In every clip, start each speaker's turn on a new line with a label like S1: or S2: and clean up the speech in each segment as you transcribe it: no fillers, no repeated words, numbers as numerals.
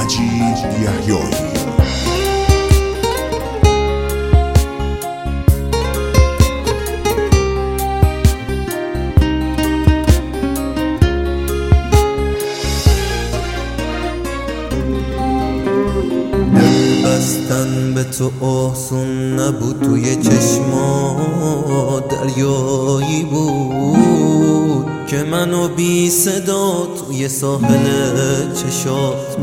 S1: مجید یحیایی.
S2: بستن به تو آسون نبود، توی چشما دریایی بود که منو بی صدا توی ساحل چشات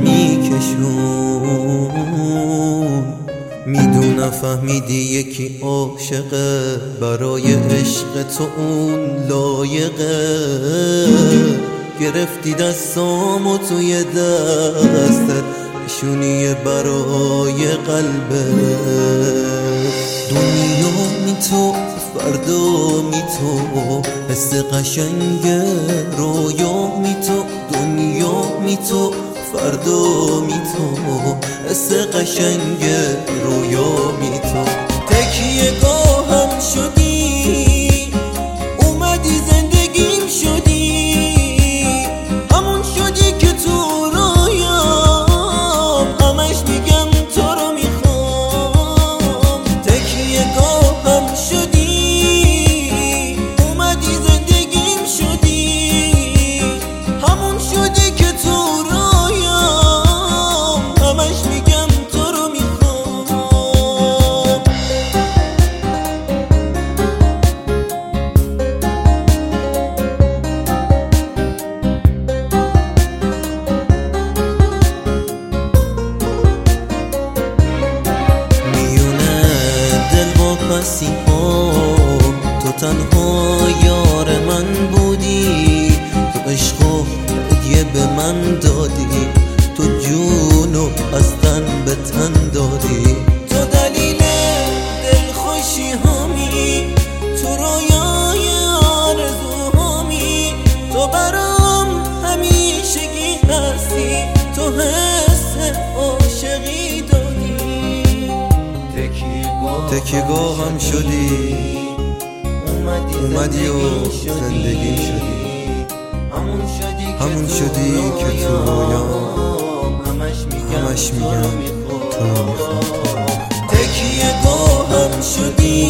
S2: میکشون. میدونم فهمیدی یکی عاشقه، برای عشق تو اون لایقه. گرفتی دستامو توی دستت، نشونی برای قلبه. دنیا می تو فردا می تو، حس قشنگ رویا می تو. دنیا می تو فردا می تو، حس قشنگ رویا می تو. تکیه گاهم شدی، اومدی زندگیم شدی، همون شدی که تو تو تنها یار من بودی، تو عشق و هدیه به من دادی، تو جونو از تن به تن دادی. تو دلیل دلخوشی همی، تو رویای آرزوهامی، تو برام همیشگی هستی، تو حس عاشقی دادی. تکیه‌گاهم شدی، اومدی و زندگی شدی، همون شدی که تو رویام همش میگم تو میخوام. تکیه‌گاهم شدی،